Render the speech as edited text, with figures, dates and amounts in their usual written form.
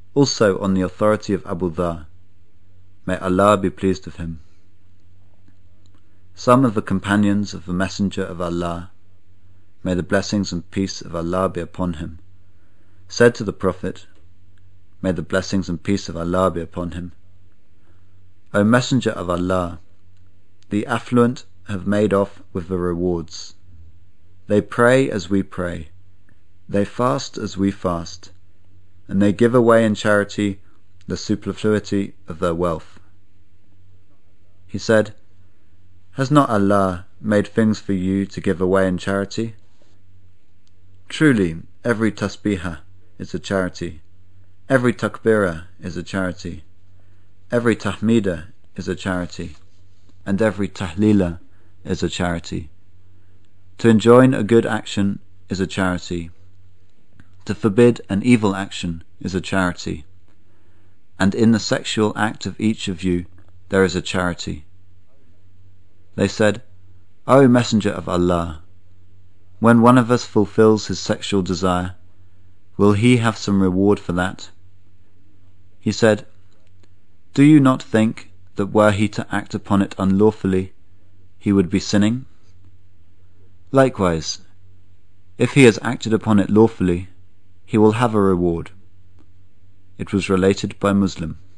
Also on the authority of Abu Dharr, may Allah be pleased with him. Some of the companions of the Messenger of Allah, may the blessings and peace of Allah be upon him, said to the Prophet, may the blessings and peace of Allah be upon him, O Messenger of Allah, the affluent have made off with the rewards. They pray as we pray, they fast as we fast, and they give away in charity the superfluity of their wealth. He said, has not Allah made things for you to give away in charity? Truly, every tasbihah is a charity, every takbirah is a charity, every tahmidah is a charity, and every tahlilah is a charity. To enjoin a good action is a charity. To forbid an evil action is a charity. And in the sexual act of each of you there is a charity. They said, O Messenger of Allah, when one of us fulfills his sexual desire, will he have some reward for that? He said, do you not think that were he to act upon it unlawfully, he would be sinning? Likewise, if he has acted upon it lawfully, he will have a reward. It was related by Muslim.